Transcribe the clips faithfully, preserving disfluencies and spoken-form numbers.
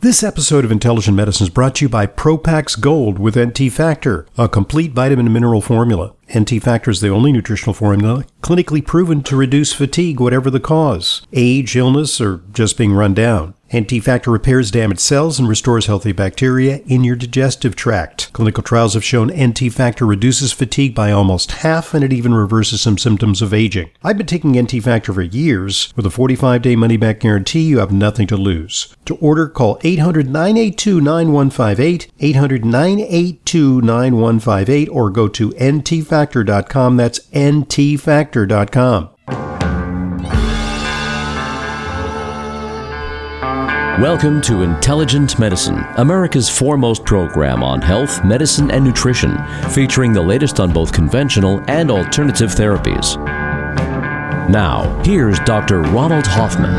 This episode of Intelligent Medicine is brought to you by Propax Gold with N T Factor, a complete vitamin and mineral formula. N T Factor is the only nutritional formula clinically proven to reduce fatigue, whatever the cause, age, illness, or just being run down. N T Factor repairs damaged cells and restores healthy bacteria in your digestive tract. Clinical trials have shown N T Factor reduces fatigue by almost half, and it even reverses some symptoms of aging. I've been taking N T Factor for years. With a forty-five day money-back guarantee, you have nothing to lose. To order, call eight hundred, nine eight two, nine one five eight, eight hundred, nine eight two, nine one five eight, or go to N T factor dot com. That's N T factor dot com. Welcome to Intelligent Medicine, America's foremost program on health, medicine, and nutrition, featuring the latest on both conventional and alternative therapies. Now, here's Doctor Ronald Hoffman.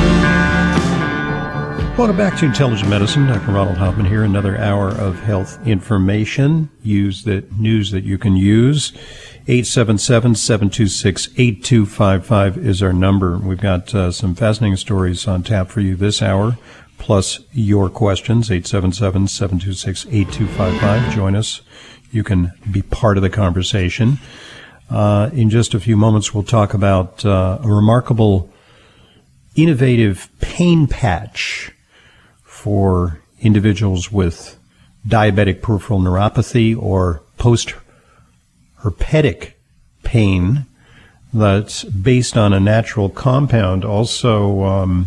Welcome back to Intelligent Medicine. Doctor Ronald Hoffman here. Another hour of health information. Use that news that you can use. eight seven seven, seven two six, eight two five five is our number. We've got uh, some fascinating stories on tap for you this hour, plus your questions. eight seven seven, seven two six, eight two five five. Join us. You can be part of the conversation. Uh, in just a few moments, we'll talk about uh, a remarkable, innovative pain patch for individuals with diabetic peripheral neuropathy or post-herpetic pain that's based on a natural compound. Also, um,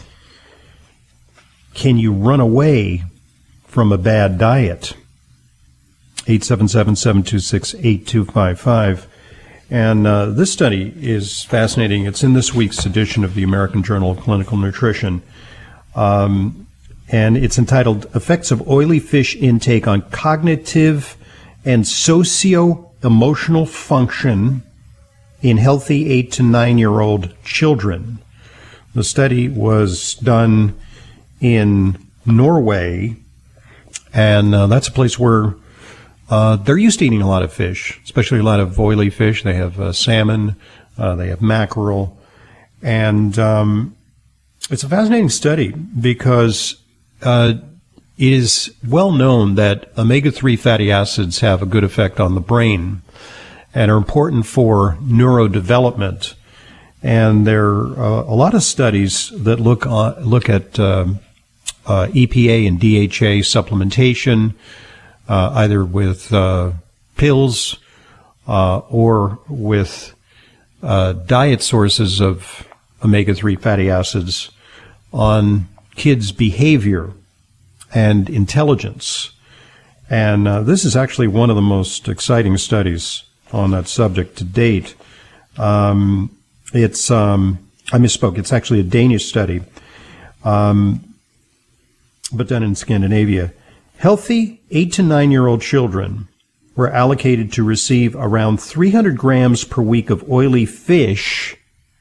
can you run away from a bad diet? eight seven seven, seven two six, eight two five five. And uh, this study is fascinating. It's in this week's edition of the American Journal of Clinical Nutrition. Um, and it's entitled Effects of Oily Fish Intake on Cognitive and Socio-Emotional Function in Healthy eight to nine year old Children. The study was done in Norway, and uh, that's a place where uh, they're used to eating a lot of fish, especially a lot of oily fish. They have uh, salmon, uh, they have mackerel, and um, it's a fascinating study because uh, it is well known that omega three fatty acids have a good effect on the brain and are important for neurodevelopment. And there are uh, a lot of studies that look uh, look at uh, uh, E P A and D H A supplementation, uh, either with uh, pills uh, or with uh, diet sources of omega three fatty acids on kids' behavior and intelligence. And uh, this is actually one of the most exciting studies on that subject to date. Um, it's, um, I misspoke, it's actually a Danish study, um, but done in Scandinavia. Healthy eight to nine year old children were allocated to receive around three hundred grams per week of oily fish.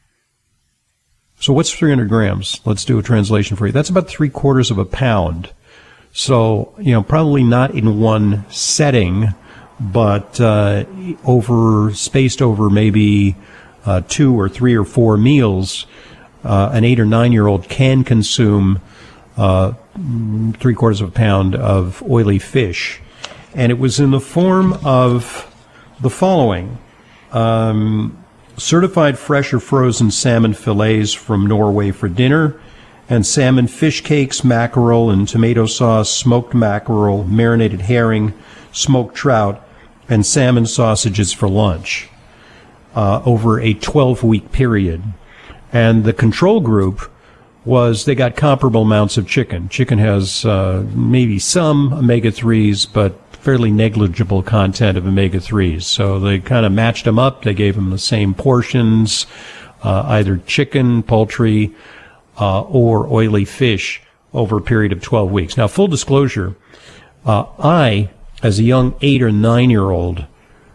So what's three hundred grams? Let's do a translation for you. That's about three quarters of a pound. So, you know, probably not in one setting, but uh, over spaced over maybe uh, two or three or four meals, uh, an eight or nine year old can consume uh, three quarters of a pound of oily fish. And it was in the form of the following. Um, certified fresh or frozen salmon fillets from Norway for dinner, and salmon fish cakes, mackerel and tomato sauce, smoked mackerel, marinated herring, smoked trout, and salmon sausages for lunch uh, over a twelve-week period. And the control group was they got comparable amounts of chicken. Chicken has uh, maybe some omega threes, but fairly negligible content of omega threes. So they kind of matched them up. They gave them the same portions, uh, either chicken, poultry, uh, or oily fish over a period of twelve weeks. Now, full disclosure, uh, I, as a young eight or nine year old,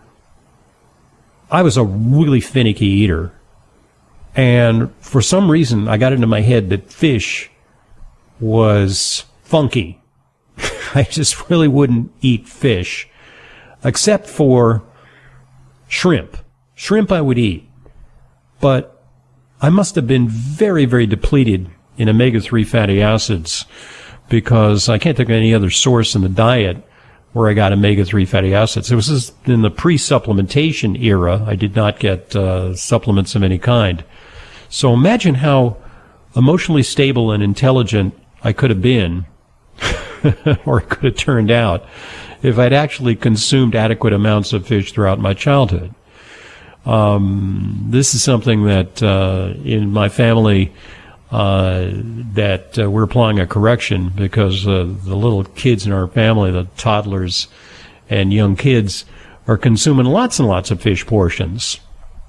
I was a really finicky eater. And for some reason, I got into my head that fish was funky. I just really wouldn't eat fish, except for shrimp. Shrimp I would eat, but I must have been very, very depleted in omega three fatty acids because I can't think of any other source in the diet where I got omega three fatty acids. It was just in the pre-supplementation era. I did not get uh, supplements of any kind. So imagine how emotionally stable and intelligent I could have been, or it could have turned out, if I'd actually consumed adequate amounts of fish throughout my childhood. Um, this is something that uh, in my family uh, that uh, we're applying a correction, because uh, the little kids in our family, the toddlers and young kids, are consuming lots and lots of fish portions.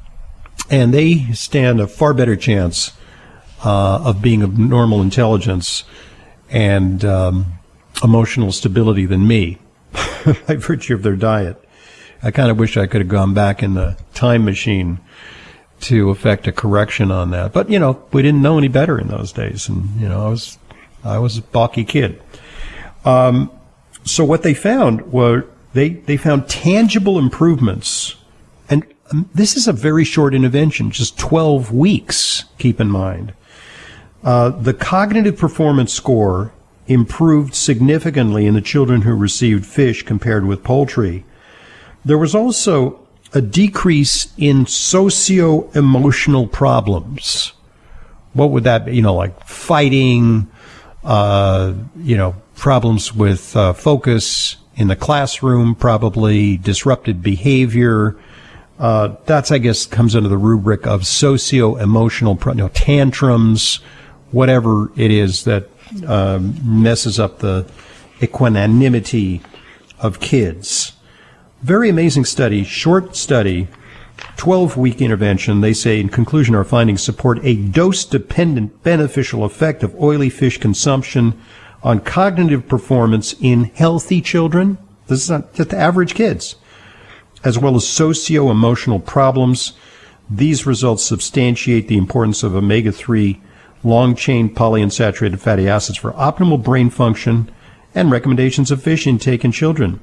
And they stand a far better chance uh, of being of normal intelligence and um, emotional stability than me by virtue of their diet. I kind of wish I could have gone back in the time machine to effect a correction on that. But, you know, we didn't know any better in those days. And, you know, I was I was a balky kid. Um, so what they found were they, they found tangible improvements. And um, this is a very short intervention, just twelve weeks, keep in mind. Uh, the cognitive performance score improved significantly in the children who received fish compared with poultry. There was also a decrease in socio-emotional problems. What would that be? You know, like fighting, uh, you know, problems with uh, focus in the classroom, probably disrupted behavior. Uh, that's, I guess, comes under the rubric of socio-emotional, pro- you know, tantrums, whatever it is that uh, messes up the equanimity of kids. Very amazing study, short study, twelve-week intervention. They say, in conclusion, our findings support a dose-dependent beneficial effect of oily fish consumption on cognitive performance in healthy children. This is not just average kids, as well as socio-emotional problems. These results substantiate the importance of omega three long-chain polyunsaturated fatty acids for optimal brain function and recommendations of fish intake in children.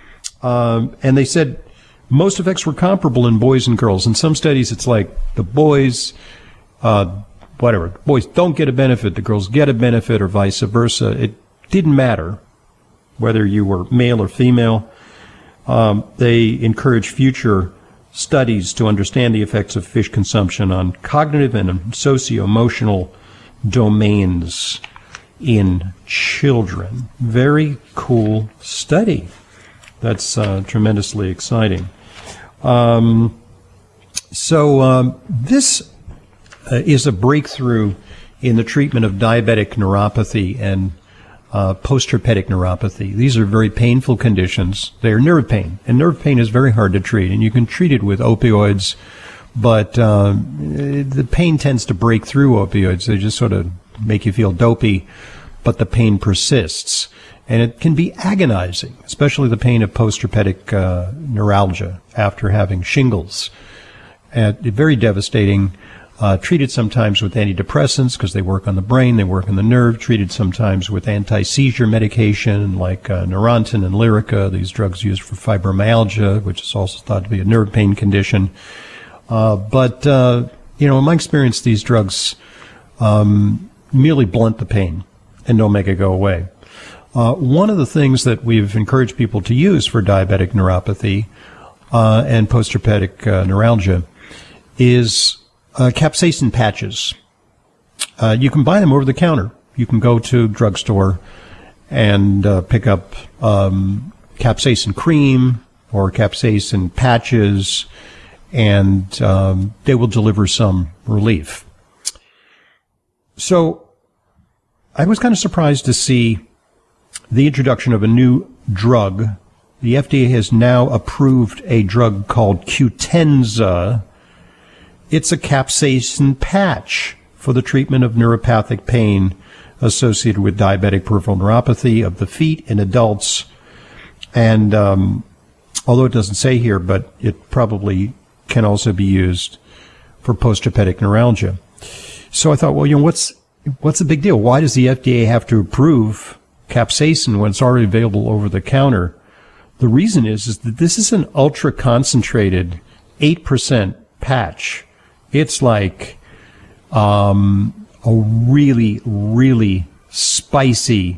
Um, and they said most effects were comparable in boys and girls. In some studies, it's like the boys, uh, whatever, boys don't get a benefit, the girls get a benefit, or vice versa. It didn't matter whether you were male or female. Um, they encourage future studies to understand the effects of fish consumption on cognitive and socio-emotional domains in children. Very cool study. That's uh, tremendously exciting. Um, so um, this uh, is a breakthrough in the treatment of diabetic neuropathy and uh, post-herpetic neuropathy. These are very painful conditions. They are nerve pain, and nerve pain is very hard to treat, and you can treat it with opioids, but um, the pain tends to break through opioids. They just sort of make you feel dopey, but the pain persists. And it can be agonizing, especially the pain of post-herpetic uh, neuralgia after having shingles. And very devastating. Uh, treated sometimes with antidepressants because they work on the brain, they work on the nerve. Treated sometimes with anti-seizure medication like uh, Neurontin and Lyrica, these drugs used for fibromyalgia, which is also thought to be a nerve pain condition. Uh, but, uh, you know, in my experience, these drugs um, merely blunt the pain and don't make it go away. Uh, one of the things that we've encouraged people to use for diabetic neuropathy uh, and post-herpetic uh, neuralgia is uh, capsaicin patches. Uh, you can buy them over the counter. You can go to a drugstore and uh, pick up um, capsaicin cream or capsaicin patches, and um, they will deliver some relief. So I was kind of surprised to see the introduction of a new drug. The F D A has now approved a drug called Qutenza. It's a capsaicin patch for the treatment of neuropathic pain associated with diabetic peripheral neuropathy of the feet in adults. And um, although it doesn't say here, but it probably can also be used for post-herpetic neuralgia. So I thought, well, you know, what's what's the big deal? Why does the F D A have to approve capsaicin when it's already available over the counter? The reason is, is that this is an ultra concentrated eight percent patch. It's like um, a really, really spicy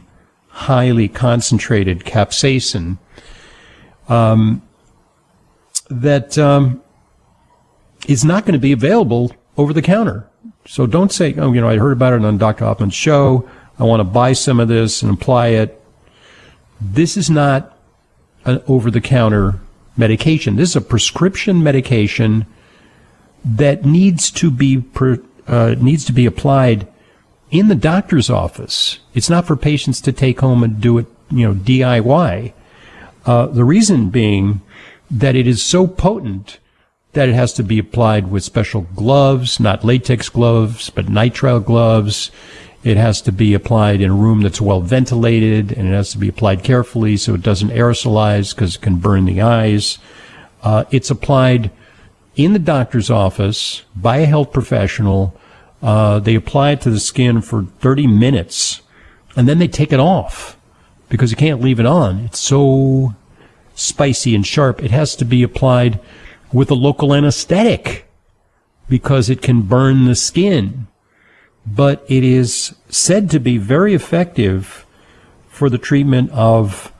highly concentrated capsaicin um, that um, is not going to be available over the counter. So don't say, oh, you know, I heard about it on Doctor Hoffman's show. I want to buy some of this and apply it. This is not an over-the-counter medication. This is a prescription medication that needs to be uh, needs to be applied in the doctor's office. It's not for patients to take home and do it, you know, D I Y. Uh, the reason being that it is so potent that it has to be applied with special gloves, not latex gloves, but nitrile gloves. It has to be applied in a room that's well ventilated, and it has to be applied carefully so it doesn't aerosolize because it can burn the eyes. Uh, it's applied in the doctor's office by a health professional. Uh, they apply it to the skin for thirty minutes, and then they take it off because you can't leave it on. It's so spicy and sharp. It has to be applied with a local anesthetic because it can burn the skin. But it is said to be very effective for the treatment of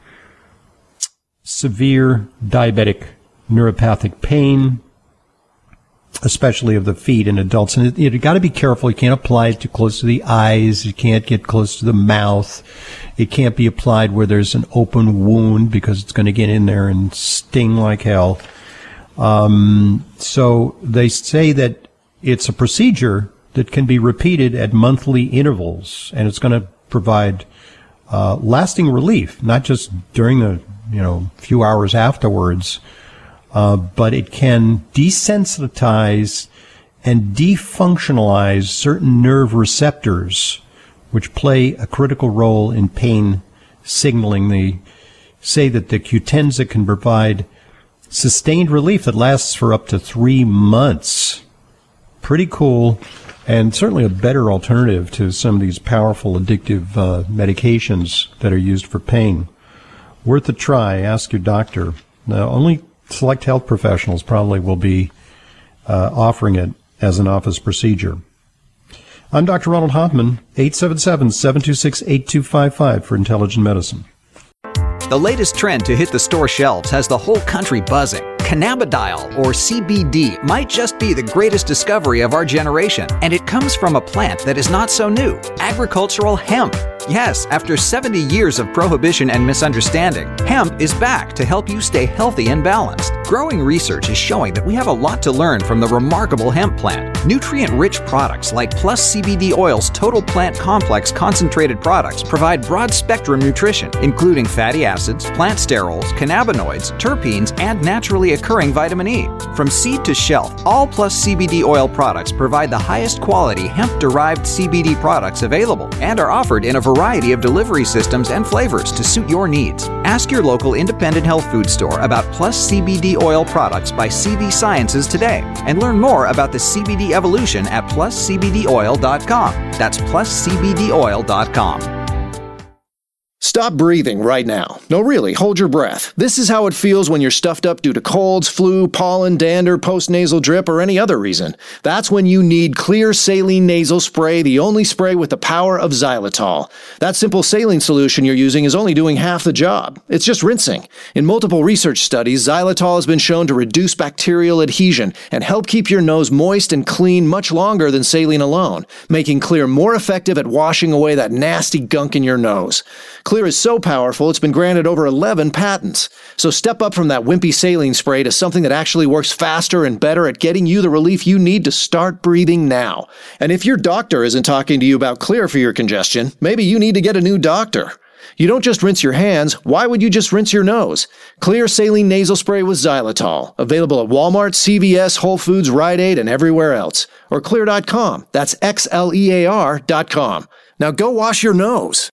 severe diabetic neuropathic pain, especially of the feet in adults. And you got to be careful. You can't apply it too close to the eyes. You can't get close to the mouth. It can't be applied where there's an open wound because it's going to get in there and sting like hell. Um, so they say that it's a procedure that can be repeated at monthly intervals, and it's going to provide uh, lasting relief, not just during the you know few hours afterwards, uh, but it can desensitize and defunctionalize certain nerve receptors, which play a critical role in pain signaling. They say that the Qutenza can provide sustained relief that lasts for up to three months. Pretty cool. And certainly a better alternative to some of these powerful addictive uh, medications that are used for pain. Worth a try. Ask your doctor. Now, only select health professionals probably will be uh, offering it as an office procedure. I'm Doctor Ronald Hoffman, eight seven seven, seven two six, eight two five five for Intelligent Medicine. The latest trend to hit the store shelves has the whole country buzzing. Cannabidiol, or C B D, might just be the greatest discovery of our generation, and it comes from a plant that is not so new, agricultural hemp. Yes, after seventy years of prohibition and misunderstanding, hemp is back to help you stay healthy and balanced. Growing research is showing that we have a lot to learn from the remarkable hemp plant. Nutrient-rich products like Plus C B D Oil's Total Plant Complex concentrated products provide broad-spectrum nutrition, including fatty acids, plant sterols, cannabinoids, terpenes, and naturally occurring vitamin E. From seed to shelf, all Plus C B D Oil products provide the highest quality hemp-derived C B D products available and are offered in a variety of delivery systems and flavors to suit your needs. Ask your local independent health food store about Plus C B D Oil products by C V Sciences today and learn more about the C B D evolution at plus c b d oil dot com. That's plus c b d oil dot com. Stop breathing right now. No, really, hold your breath. This is how it feels when you're stuffed up due to colds, flu, pollen, dander, postnasal drip, or any other reason. That's when you need Xlear Saline Nasal Spray, the only spray with the power of xylitol. That simple saline solution you're using is only doing half the job. It's just rinsing. In multiple research studies, xylitol has been shown to reduce bacterial adhesion and help keep your nose moist and clean much longer than saline alone, making Xlear more effective at washing away that nasty gunk in your nose. Xlear is so powerful, it's been granted over eleven patents. So step up from that wimpy saline spray to something that actually works faster and better at getting you the relief you need to start breathing now. And if your doctor isn't talking to you about Xlear for your congestion, maybe you need to get a new doctor. You don't just rinse your hands. Why would you just rinse your nose? Xlear Saline Nasal Spray with xylitol. Available at Walmart, C V S, Whole Foods, Rite Aid, and everywhere else. Or xlear dot com. That's X L E A R dot com. Now go wash your nose.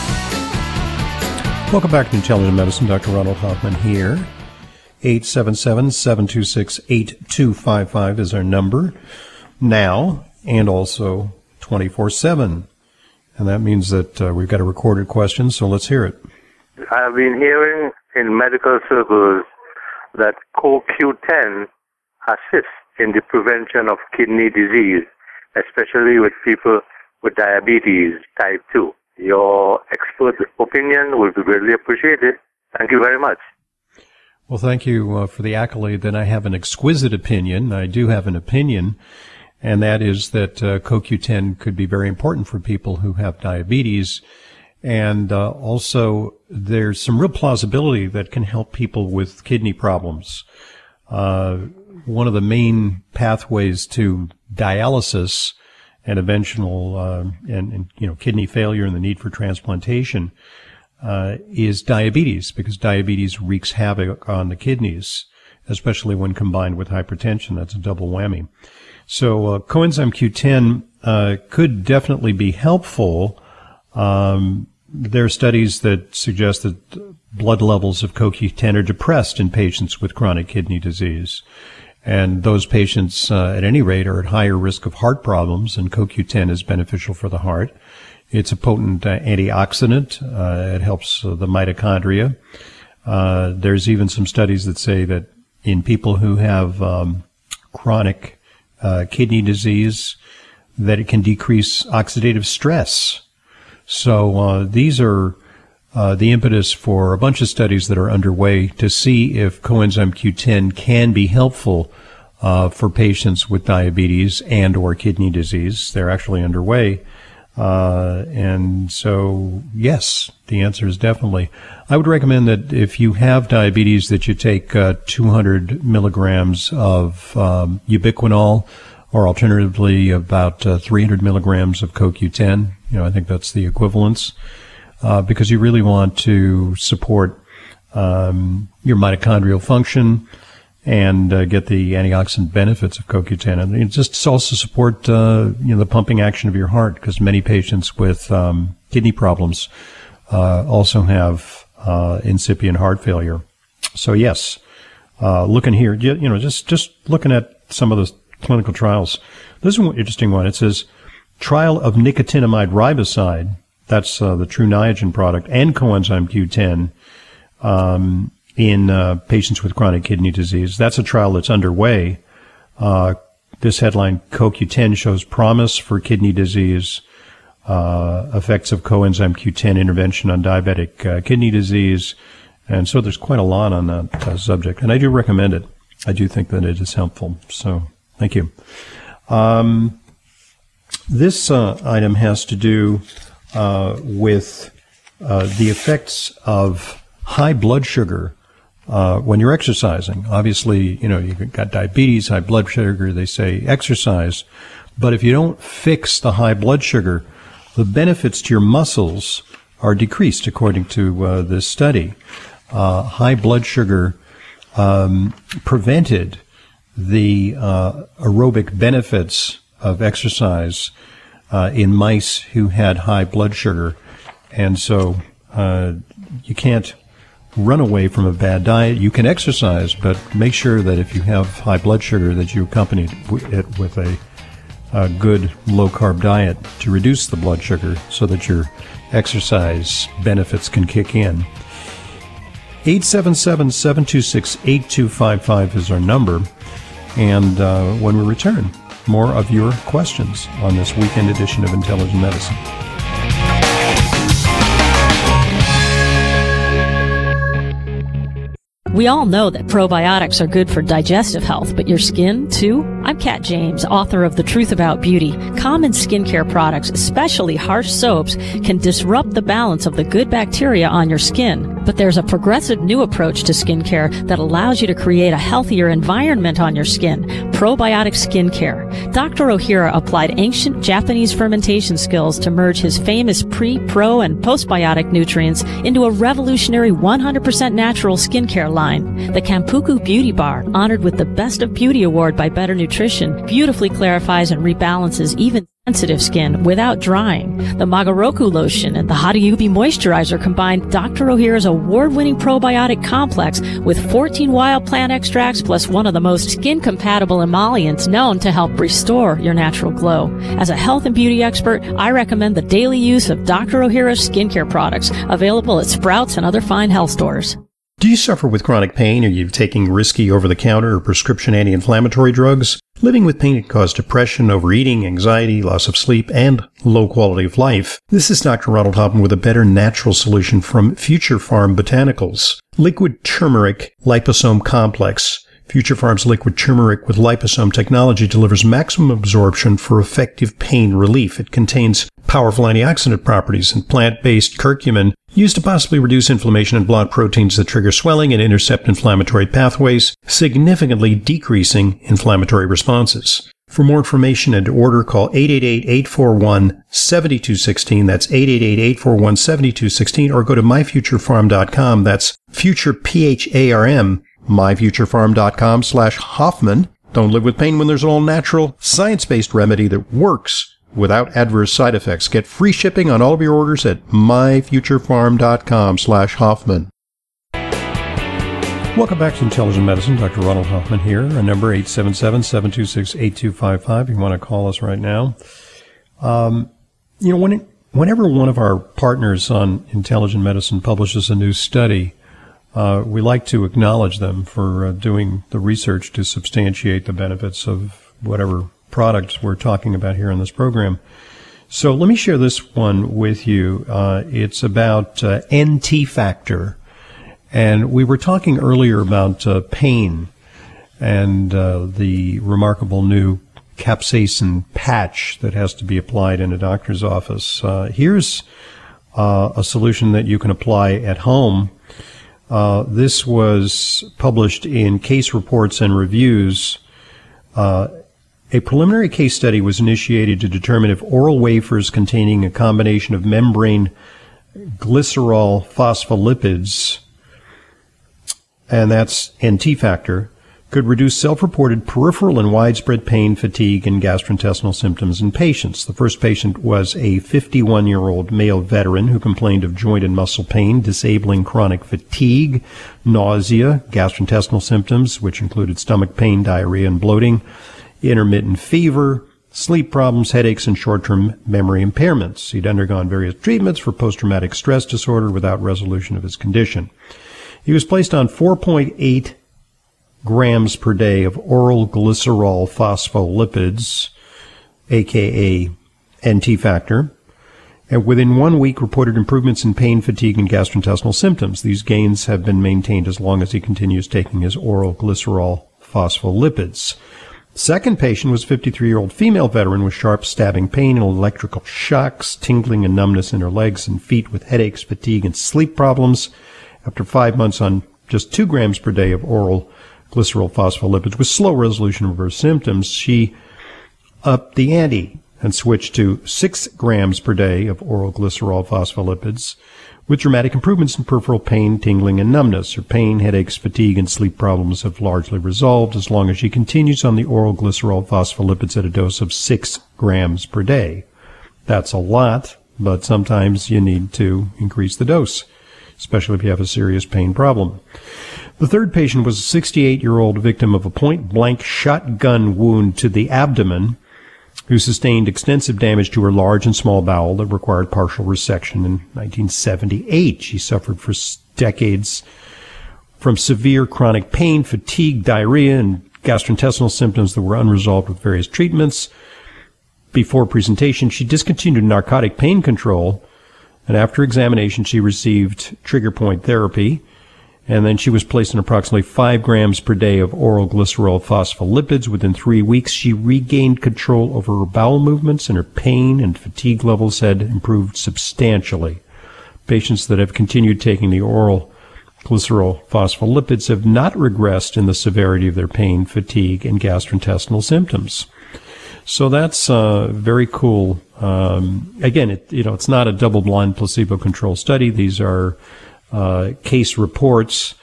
Welcome back to Intelligent Medicine. Doctor Ronald Hoffman here. eight seven seven, seven two six, eight two five five is our number now, and also twenty-four seven. And that means that uh, we've got a recorded question, so let's hear it. I've been hearing in medical circles that C O Q ten assists in the prevention of kidney disease, especially with people with diabetes type two. Your expert opinion will be greatly appreciated. Thank you very much. Well, thank you uh, for the accolade that I have an exquisite opinion. I do have an opinion, and that is that uh, C O Q ten could be very important for people who have diabetes. And uh, also, there's some real plausibility that can help people with kidney problems. Uh, one of the main pathways to dialysis and eventual uh, and, and you know kidney failure and the need for transplantation uh, is diabetes, because diabetes wreaks havoc on the kidneys, especially when combined with hypertension. That's a double whammy. So uh, coenzyme Q ten uh, could definitely be helpful. Um, there are studies that suggest that blood levels of C O Q ten are depressed in patients with chronic kidney disease. And those patients, uh, at any rate, are at higher risk of heart problems, and C O Q ten is beneficial for the heart. It's a potent uh, antioxidant. Uh, it helps uh, the mitochondria. Uh, there's even some studies that say that in people who have um, chronic uh, kidney disease, that it can decrease oxidative stress. So uh, these are uh, the impetus for a bunch of studies that are underway to see if coenzyme Q ten can be helpful uh, for patients with diabetes and or kidney disease. They're actually underway. Uh, and so, yes, the answer is definitely. I would recommend that if you have diabetes that you take uh, two hundred milligrams of um, ubiquinol, or alternatively about uh, three hundred milligrams of C O Q ten. You know, I think that's the equivalence, uh, because you really want to support um, your mitochondrial function and uh, get the antioxidant benefits of C O Q ten. And it just also support uh, you know the pumping action of your heart, because many patients with um, kidney problems uh, also have uh, incipient heart failure. So yes, uh, looking here, you, you know, just just looking at some of the clinical trials. This is an interesting one. It says trial of nicotinamide riboside, that's uh, the True Niagen product, and coenzyme Q ten um, in uh, patients with chronic kidney disease. That's a trial that's underway. Uh, this headline, C O Q ten shows promise for kidney disease, uh, effects of coenzyme Q ten intervention on diabetic uh, kidney disease. And so there's quite a lot on that uh, subject. And I do recommend it. I do think that it is helpful. So thank you. Um, this uh, item has to do uh, with uh, the effects of high blood sugar uh, when you're exercising. Obviously, you know, you've got diabetes, high blood sugar, they say exercise. But if you don't fix the high blood sugar, the benefits to your muscles are decreased, according to uh, this study. Uh, high blood sugar um, prevented the uh, aerobic benefits of exercise uh, in mice who had high blood sugar. And so uh, you can't run away from a bad diet. You can exercise, but make sure that if you have high blood sugar that you accompany it with a, a good low-carb diet to reduce the blood sugar so that your exercise benefits can kick in. eight seven seven, seven two six, eight two five five is our number. And uh, when we return, more of your questions on this weekend edition of Intelligent Medicine. We all know that probiotics are good for digestive health, but your skin, too? I'm Kat James, author of The Truth About Beauty. Common skincare products, especially harsh soaps, can disrupt the balance of the good bacteria on your skin. But there's a progressive new approach to skincare that allows you to create a healthier environment on your skin, probiotic skincare. Doctor Ohhira applied ancient Japanese fermentation skills to merge his famous pre, pro, and postbiotic nutrients into a revolutionary one hundred percent natural skincare line. The Kampuku Beauty Bar, honored with the Best of Beauty Award by Better Nutrition, beautifully clarifies and rebalances even sensitive skin without drying. The Magaroku lotion and the Hadayubi moisturizer combine Doctor Ohhira's award-winning probiotic complex with fourteen wild plant extracts plus one of the most skin-compatible emollients known to help restore your natural glow. As a health and beauty expert, I recommend the daily use of Doctor Ohhira's skincare products, available at Sprouts and other fine health stores. Do you suffer with chronic pain? Are you taking risky over-the-counter or prescription anti-inflammatory drugs? Living with pain can cause depression, overeating, anxiety, loss of sleep, and low quality of life. This is Doctor Ronald Hoffman with a better natural solution from Future Farm Botanicals. Liquid Turmeric Liposome Complex. Future Farm's liquid turmeric with liposome technology delivers maximum absorption for effective pain relief. It contains powerful antioxidant properties and plant-based curcumin used to possibly reduce inflammation and block proteins that trigger swelling and intercept inflammatory pathways, significantly decreasing inflammatory responses. For more information and to order, call eight eight eight, eight four one, seven two one six. That's eight eight eight, eight four one, seven two one six, or go to my future farm dot com. That's future, P H A R M, my future farm dot com slash Hoffman. Don't live with pain when there's an all-natural, science-based remedy that works without adverse side effects. Get free shipping on all of your orders at my future farm dot com slash Hoffman. Welcome back to Intelligent Medicine. Doctor Ronald Hoffman here. Our number eight seven seven, seven two six, eight two five five. You want to call us right now. Um, you know, when it, whenever one of our partners on Intelligent Medicine publishes a new study, uh, we like to acknowledge them for uh, doing the research to substantiate the benefits of whatever products we're talking about here in this program. So let me share this one with you. Uh, it's about uh, N T factor. And we were talking earlier about uh, pain and uh, the remarkable new capsaicin patch that has to be applied in a doctor's office. Uh, here's uh, a solution that you can apply at home. Uh, this was published in Case Reports and Reviews. Uh, a preliminary case study was initiated to determine if oral wafers containing a combination of membrane glycerol phospholipids, and that's N T factor, could reduce self-reported peripheral and widespread pain, fatigue, and gastrointestinal symptoms in patients. The first patient was a fifty-one-year-old male veteran who complained of joint and muscle pain, disabling chronic fatigue, nausea, gastrointestinal symptoms, which included stomach pain, diarrhea, and bloating, intermittent fever, sleep problems, headaches, and short-term memory impairments. He'd undergone various treatments for post-traumatic stress disorder without resolution of his condition. He was placed on four point eight grams per day of oral glycerol phospholipids, aka N T factor, and within one week reported improvements in pain, fatigue, and gastrointestinal symptoms. These gains have been maintained as long as he continues taking his oral glycerol phospholipids. Second patient was a fifty-three-year-old female veteran with sharp stabbing pain and electrical shocks, tingling and numbness in her legs and feet with headaches, fatigue, and sleep problems. After five months on just two grams per day of oral glycerol phospholipids with slow resolution of her symptoms, she upped the ante and switched to six grams per day of oral glycerol phospholipids with dramatic improvements in peripheral pain, tingling, and numbness. Her pain, headaches, fatigue, and sleep problems have largely resolved as long as she continues on the oral glycerol phospholipids at a dose of six grams per day. That's a lot, but sometimes you need to increase the dose, especially if you have a serious pain problem. The third patient was a sixty-eight-year-old victim of a point-blank shotgun wound to the abdomen who sustained extensive damage to her large and small bowel that required partial resection in nineteen seventy-eight. She suffered for decades from severe chronic pain, fatigue, diarrhea, and gastrointestinal symptoms that were unresolved with various treatments. Before presentation, she discontinued narcotic pain control, and after examination, she received trigger point therapy, and then she was placed on approximately five grams per day of oral glycerol phospholipids. Within three weeks, she regained control over her bowel movements, and her pain and fatigue levels had improved substantially. Patients that have continued taking the oral glycerol phospholipids have not regressed in the severity of their pain, fatigue, and gastrointestinal symptoms. So that's uh, very cool. Um, again, it, you know, it's not a double-blind placebo-controlled study. These are uh, case reports,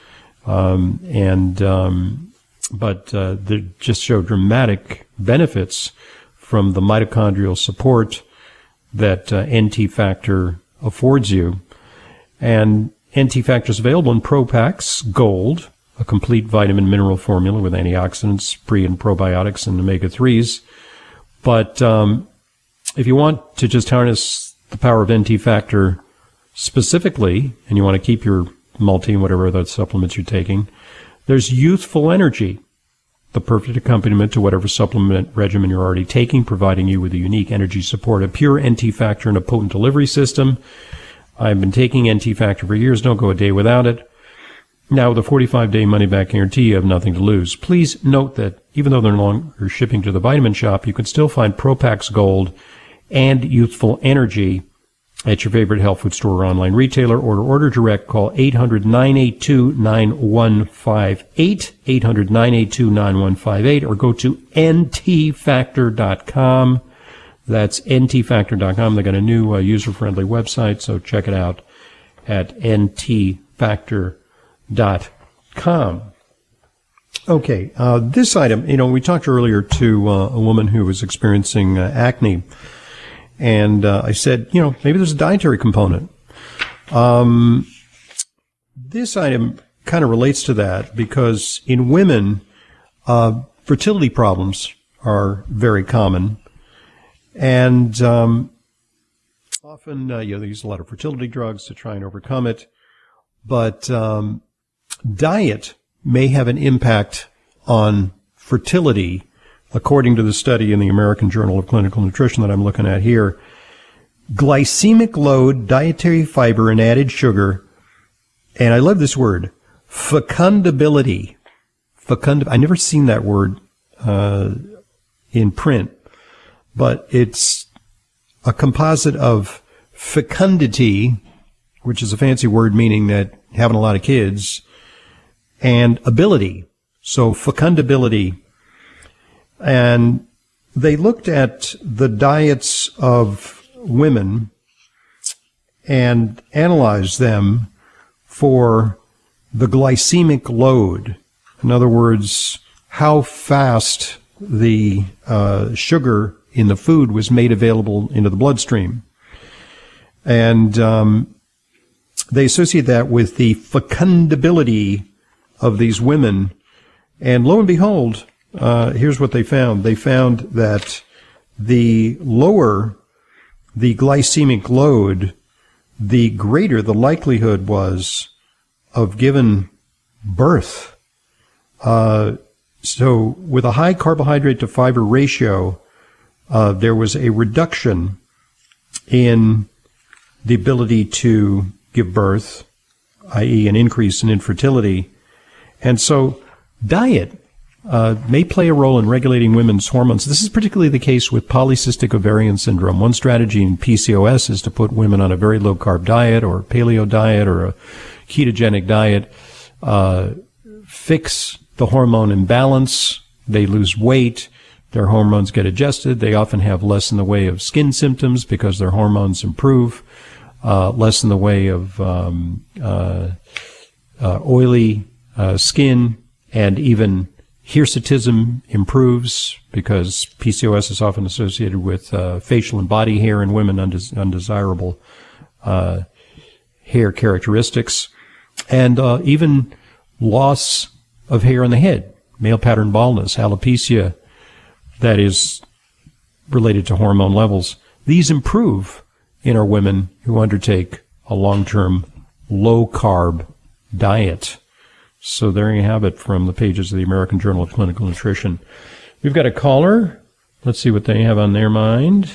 um, and um, but uh, they just show dramatic benefits from the mitochondrial support that uh, N T factor affords you. And N T factor is available in ProPax Gold, a complete vitamin mineral formula with antioxidants, pre and probiotics, and omega threes. But um, if you want to just harness the power of N T factor specifically, and you want to keep your multi, whatever other supplements you're taking. There's youthful energy, the perfect accompaniment to whatever supplement regimen you're already taking, providing you with a unique energy support, a pure N T factor, and a potent delivery system. I've been taking N T factor for years, don't go a day without it. Now, with a forty-five day money-back guarantee, you have nothing to lose. Please note that even though they're no longer shipping to the Vitamin Shop, you can still find Propax Gold and Youthful Energy at your favorite health food store or online retailer. Order order direct. Call eight hundred, nine eight two, nine one five eight, eight hundred, nine eight two, nine one five eight, or go to N T factor dot com. That's N T factor dot com. They got a new uh, user-friendly website, so check it out at N T factor dot com. Okay, uh, this item, you know, we talked earlier to uh, a woman who was experiencing uh, acne. And uh, I said, you know, maybe there's a dietary component. Um, this item kind of relates to that because in women, uh, fertility problems are very common. And um, often, uh, you know, they use a lot of fertility drugs to try and overcome it. But um, diet may have an impact on fertility. According to the study in the American Journal of Clinical Nutrition that I'm looking at here, glycemic load, dietary fiber, and added sugar, and I love this word, fecundability. Fecund, I never seen that word uh, in print, but it's a composite of fecundity, which is a fancy word meaning that having a lot of kids, and ability. So fecundability. And they looked at the diets of women and analyzed them for the glycemic load. In other words, how fast the uh, sugar in the food was made available into the bloodstream. And um, they associate that with the fecundability of these women. And lo and behold, Uh, here's what they found. They found that the lower the glycemic load, the greater the likelihood was of given birth. Uh, so with a high carbohydrate to fiber ratio, uh, there was a reduction in the ability to give birth, that is an increase in infertility. And so diet Uh, may play a role in regulating women's hormones. This is particularly the case with polycystic ovarian syndrome. One strategy in P C O S is to put women on a very low-carb diet or paleo diet or a ketogenic diet, uh, fix the hormone imbalance. They lose weight. Their hormones get adjusted. They often have less in the way of skin symptoms because their hormones improve, uh, less in the way of um, uh, uh, oily uh, skin, and even hirsutism improves because P C O S is often associated with uh, facial and body hair in women, undes- undesirable uh, hair characteristics, and uh, even loss of hair on the head, male pattern baldness, alopecia, that is related to hormone levels. These improve in our women who undertake a long-term low-carb diet. So there you have it from the pages of the American Journal of Clinical Nutrition. We've got a caller. Let's see what they have on their mind.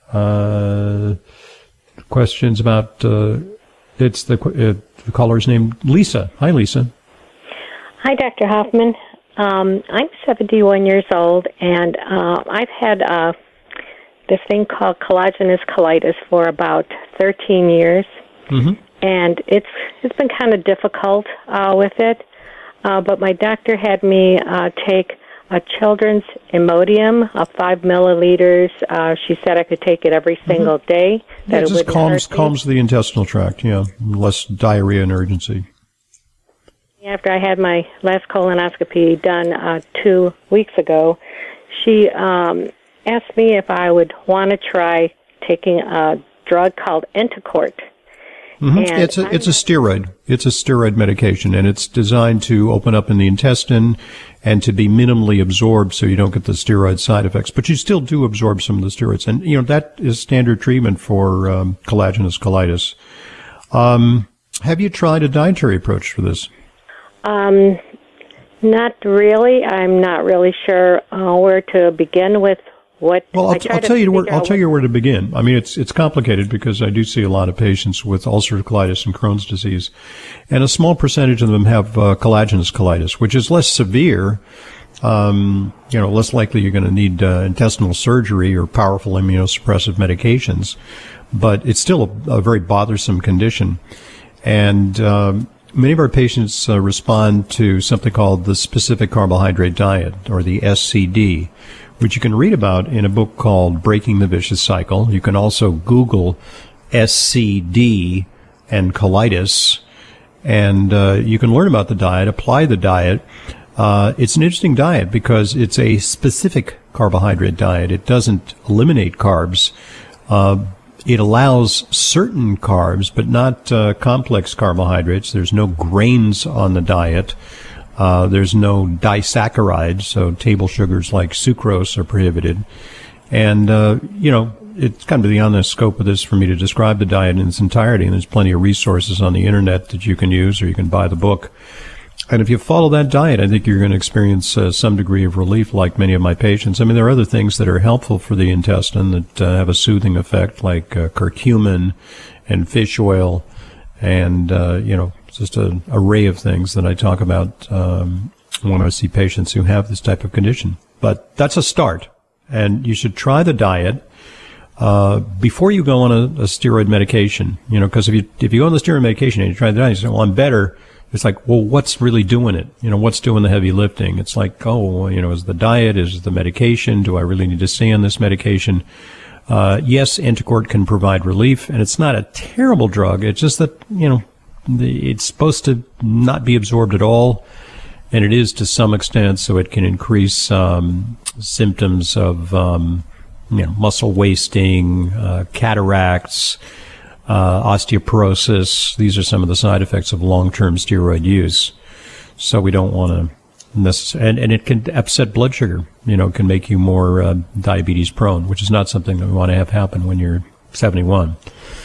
Uh, questions about, uh, it's the, uh, the caller's name, Lisa. Hi, Lisa. Hi, Doctor Hoffman. Um, I'm seventy-one years old, and uh, I've had uh, this thing called collagenous colitis for about thirteen years. Mm-hmm. And it's it's been kind of difficult uh, with it. Uh, but my doctor had me uh, take a children's Imodium of five milliliters. Uh, she said I could take it every single mm-hmm. day. That yeah, it just calms calms the intestinal tract. Yeah, less diarrhea and urgency. After I had my last colonoscopy done uh, two weeks ago, she um, asked me if I would want to try taking a drug called Entocort. Mm-hmm. It's a it's a steroid. It's a steroid medication, and it's designed to open up in the intestine and to be minimally absorbed, so you don't get the steroid side effects. But you still do absorb some of the steroids, and you know that is standard treatment for um, collagenous colitis. Um, Have you tried a dietary approach for this? Um, not really. I'm not really sure uh, where to begin with. What well, I'll, I try I'll to tell you where I'll out tell what- you where to begin. I mean, it's it's complicated because I do see a lot of patients with ulcerative colitis and Crohn's disease, and a small percentage of them have uh, collagenous colitis, which is less severe. Um, you know, less likely you're going to need uh, intestinal surgery or powerful immunosuppressive medications, but it's still a, a very bothersome condition. And um, many of our patients uh, respond to something called the specific carbohydrate diet, or the S C D, which you can read about in a book called Breaking the Vicious Cycle. You can also Google S C D and colitis, and uh, you can learn about the diet, apply the diet. Uh, it's an interesting diet because it's a specific carbohydrate diet. It doesn't eliminate carbs. Uh, it allows certain carbs, but not uh, complex carbohydrates. There's no grains on the diet. Uh, there's no disaccharides, so table sugars like sucrose are prohibited. And, uh, you know, it's kind of beyond the scope of this for me to describe the diet in its entirety, and there's plenty of resources on the internet that you can use, or you can buy the book. And if you follow that diet, I think you're going to experience uh, some degree of relief, like many of my patients. I mean, there are other things that are helpful for the intestine that uh, have a soothing effect, like uh, curcumin and fish oil, and, uh, you know, just an array of things that I talk about um, when I see patients who have this type of condition. But that's a start, and you should try the diet uh, before you go on a, a steroid medication. You know, because if you if you go on the steroid medication and you try the diet, you say, "Well, I'm better." It's like, well, what's really doing it? You know, what's doing the heavy lifting? It's like, oh, you know, is the diet, is the medication? Do I really need to stay on this medication? Uh, yes, Entocort can provide relief, and it's not a terrible drug. It's just that, you know, the, it's supposed to not be absorbed at all, and it is to some extent, so it can increase um, symptoms of, um, you know, muscle wasting, uh, cataracts, Uh, osteoporosis. These are some of the side effects of long-term steroid use. So we don't want to necessarily, and, and it can upset blood sugar. You know, it can make you more uh, diabetes prone, which is not something that we want to have happen when you're seventy-one.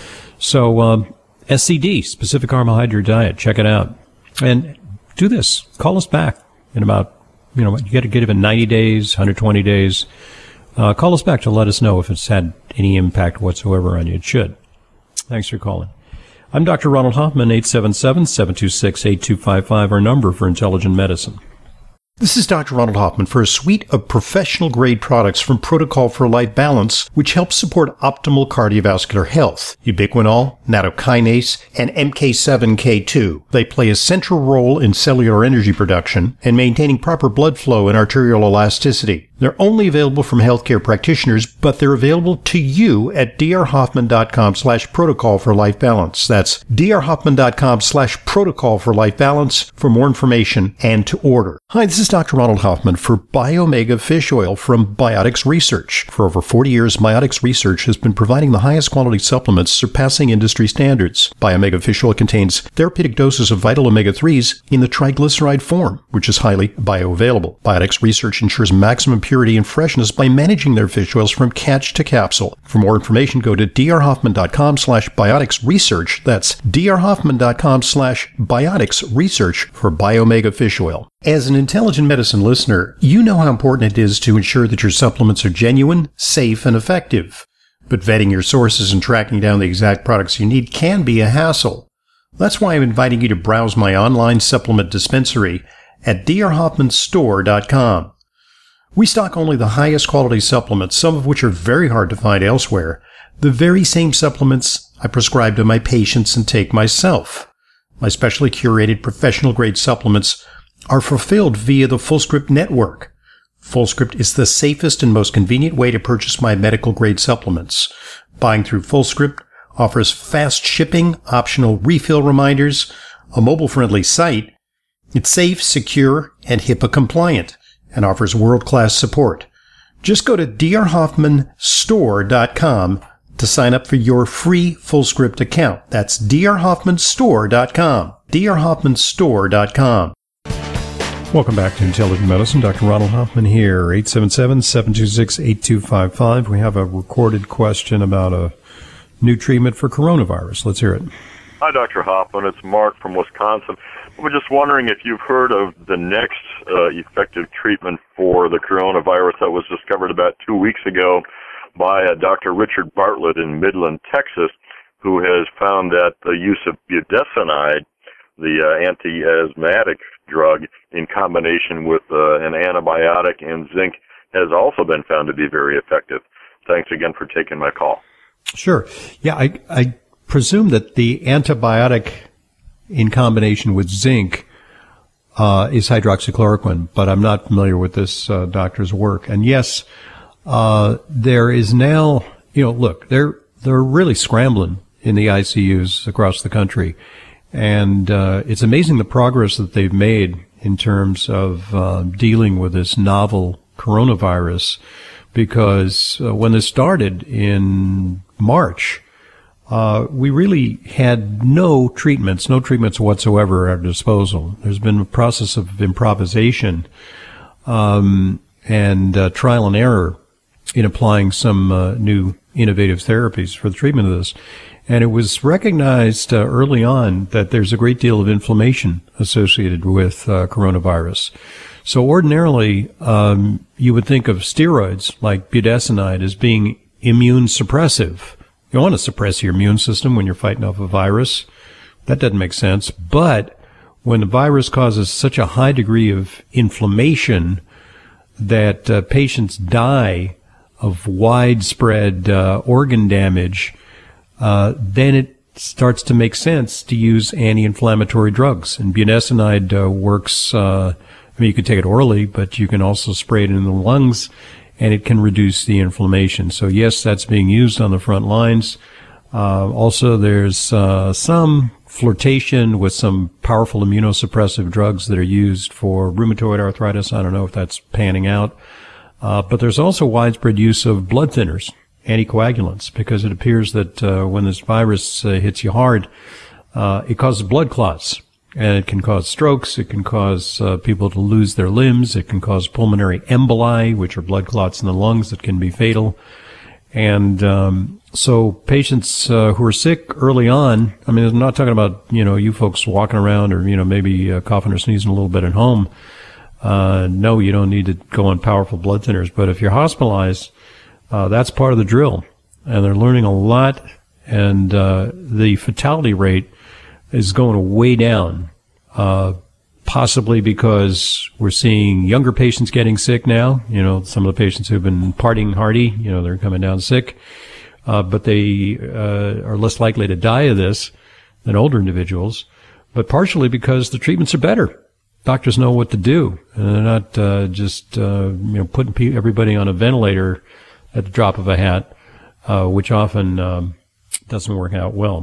So um, S C D, specific carbohydrate diet, check it out. And do this. Call us back in about, you know, you got to get it in ninety days, one hundred twenty days. Uh, call us back to let us know if it's had any impact whatsoever on you. It should. Thanks for calling. I'm Doctor Ronald Hoffman, eight seven seven, seven two six, eight two five five, our number for Intelligent Medicine. This is Doctor Ronald Hoffman for a suite of professional-grade products from Protocol for Life Balance, which helps support optimal cardiovascular health. Ubiquinol, nattokinase, and M K seven K two. They play a central role in cellular energy production and maintaining proper blood flow and arterial elasticity. They're only available from healthcare practitioners, but they're available to you at drhoffman.com slash protocol for life balance. That's drhoffman.com slash protocol for life balance for more information and to order. Hi, this is Doctor Ronald Hoffman for Biomega Fish Oil from Biotics Research. For over forty years, Biotics Research has been providing the highest quality supplements surpassing industry standards. Biomega Fish Oil contains therapeutic doses of vital omega threes in the triglyceride form, which is highly bioavailable. Biotics Research ensures maximum purity and freshness by managing their fish oils from catch to capsule. For more information, go to drhoffman.com slash biotics research. That's drhoffman.com slash biotics research for Biomega Fish Oil. As an Intelligent Medicine listener, you know how important it is to ensure that your supplements are genuine, safe, and effective. But vetting your sources and tracking down the exact products you need can be a hassle. That's why I'm inviting you to browse my online supplement dispensary at d r hoffman store dot com. We stock only the highest quality supplements, some of which are very hard to find elsewhere. The very same supplements I prescribe to my patients and take myself. My specially curated professional-grade supplements are fulfilled via the FullScript network. FullScript is the safest and most convenient way to purchase my medical-grade supplements. Buying through FullScript offers fast shipping, optional refill reminders, a mobile-friendly site. It's safe, secure, and HIPAA compliant, and offers world-class support. Just go to d r hoffman store dot com to sign up for your free FullScript account. That's d r hoffman store dot com. d r hoffman store dot com. Welcome back to Intelligent Medicine. Doctor Ronald Hoffman here, eight seven seven, seven two six, eight two five five. We have a recorded question about a new treatment for coronavirus. Let's hear it. Hi, Doctor Hoffman. It's Mark from Wisconsin. I was just wondering if you've heard of the next uh, effective treatment for the coronavirus that was discovered about two weeks ago by uh, Doctor Richard Bartlett in Midland, Texas, who has found that the use of budesonide, the uh, anti-asthmatic drug, in combination with uh, an antibiotic and zinc has also been found to be very effective. Thanks again for taking my call. Sure. Yeah, I, I presume that the antibiotic in combination with zinc uh, is hydroxychloroquine, but I'm not familiar with this uh, doctor's work. And yes, uh, there is now, you know, look, they're they're really scrambling in the I C Us across the country, and uh, it's amazing the progress that they've made in terms of uh, dealing with this novel coronavirus. Because uh, when this started in March, uh, we really had no treatments, no treatments whatsoever at our disposal. There's been a process of improvisation um, and uh, trial and error in applying some uh, new innovative therapies for the treatment of this. And it was recognized uh, early on that there's a great deal of inflammation associated with uh, coronavirus. So ordinarily, um, you would think of steroids like budesonide as being immune suppressive. You want to suppress your immune system when you're fighting off a virus. That doesn't make sense. But when the virus causes such a high degree of inflammation that uh, patients die of widespread uh, organ damage, uh, then it starts to make sense to use anti-inflammatory drugs. And budesonide uh, works... Uh, I mean, you can take it orally, but you can also spray it in the lungs, and it can reduce the inflammation. So, yes, that's being used on the front lines. Uh, also, there's uh, some flirtation with some powerful immunosuppressive drugs that are used for rheumatoid arthritis. I don't know if that's panning out. Uh, but there's also widespread use of blood thinners, anticoagulants, because it appears that uh, when this virus uh, hits you hard, uh, it causes blood clots. And it can cause strokes. It can cause uh, people to lose their limbs. It can cause pulmonary emboli, which are blood clots in the lungs that can be fatal. And um, so patients uh, who are sick early on, I mean, I'm not talking about, you know, you folks walking around or, you know, maybe uh, coughing or sneezing a little bit at home. Uh, no, you don't need to go on powerful blood thinners. But if you're hospitalized, uh, that's part of the drill. And they're learning a lot. And uh, the fatality rate is going way down, uh, possibly because we're seeing younger patients getting sick now. You know, some of the patients who've been partying hardy, you know, they're coming down sick, uh, but they uh, are less likely to die of this than older individuals, but partially because the treatments are better. Doctors know what to do, and they're not uh, just, uh, you know, putting pe- everybody on a ventilator at the drop of a hat, uh, which often um, doesn't work out well.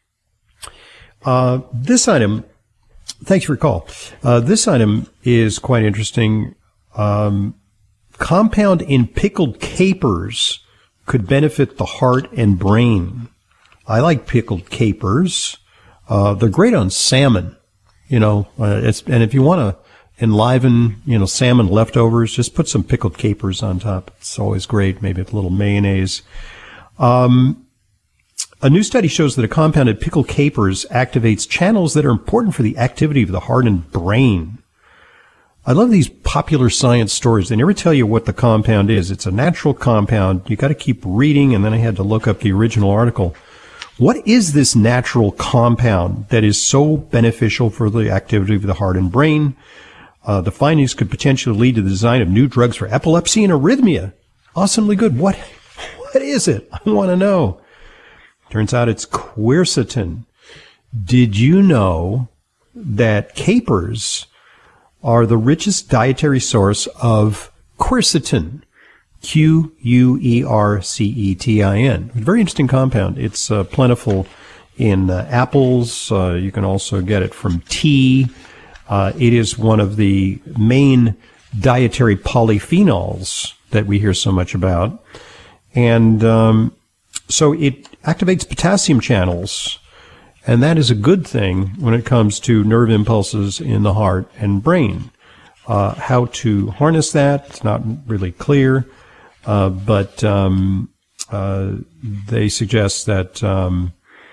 Uh, this item, thanks for your call. Uh, this item is quite interesting. Um, compound in pickled capers could benefit the heart and brain. I like pickled capers. Uh, they're great on salmon. You know, uh, it's, and if you want to enliven, you know, salmon leftovers, just put some pickled capers on top. It's always great. Maybe with a little mayonnaise. Um, A new study shows that a compound in pickled capers activates channels that are important for the activity of the heart and brain. I love these popular science stories. They never tell you what the compound is. It's a natural compound. You got to keep reading, and then I had to look up the original article. What is this natural compound that is so beneficial for the activity of the heart and brain? Uh, the findings could potentially lead to the design of new drugs for epilepsy and arrhythmia. Awesomely good. What, what is it? I want to know. Turns out it's quercetin. Did you know that capers are the richest dietary source of quercetin? Q U E R C E T I N. Very interesting compound. It's uh, plentiful in uh, apples. Uh, you can also get it from tea. Uh, it is one of the main dietary polyphenols that we hear so much about. And um, so it activates potassium channels, and that is a good thing when it comes to nerve impulses in the heart and brain. Uh, how to harness that, it's not really clear, uh, but um, uh, they suggest that um,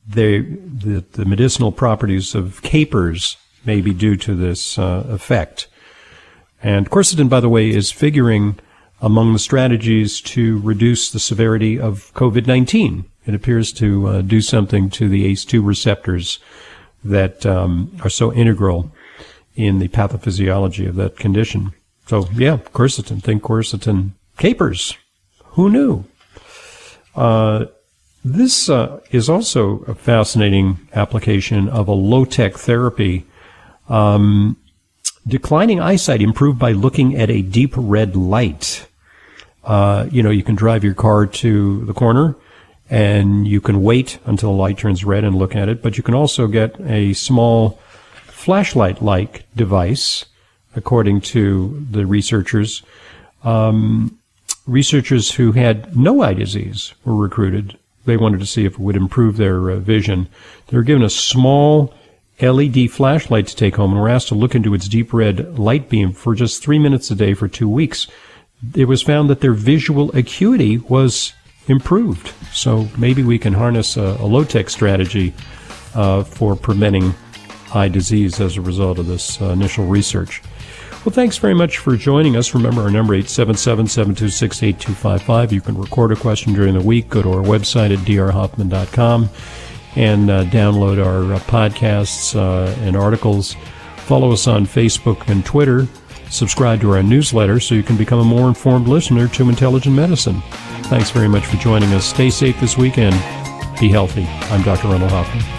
they, the, the medicinal properties of capers may be due to this uh, effect. And quercetin, by the way, is figuring among the strategies to reduce the severity of COVID nineteen. It appears to uh, do something to the A C E two receptors that um, are so integral in the pathophysiology of that condition. So, yeah, quercetin, think quercetin. Capers, who knew? Uh, this uh, is also a fascinating application of a low-tech therapy. Um, declining eyesight improved by looking at a deep red light. Uh, you know, you can drive your car to the corner and you can wait until the light turns red and look at it, but you can also get a small flashlight-like device, according to the researchers. Um, researchers who had no eye disease were recruited. They wanted to see if it would improve their uh, vision. They were given a small L E D flashlight to take home and were asked to look into its deep red light beam for just three minutes a day for two weeks. It was found that their visual acuity was improved. So maybe we can harness a, a low-tech strategy uh, for preventing eye disease as a result of this uh, initial research. Well, thanks very much for joining us. Remember our number, eight seven seven, seven two six, eight two five five. You can record a question during the week. Go to our website at d r hoffman dot com and uh, download our uh, podcasts uh, and articles. Follow us on Facebook and Twitter. Subscribe to our newsletter so you can become a more informed listener to Intelligent Medicine. Thanks very much for joining us. Stay safe this weekend. Be healthy. I'm Doctor Ronald Hoffman.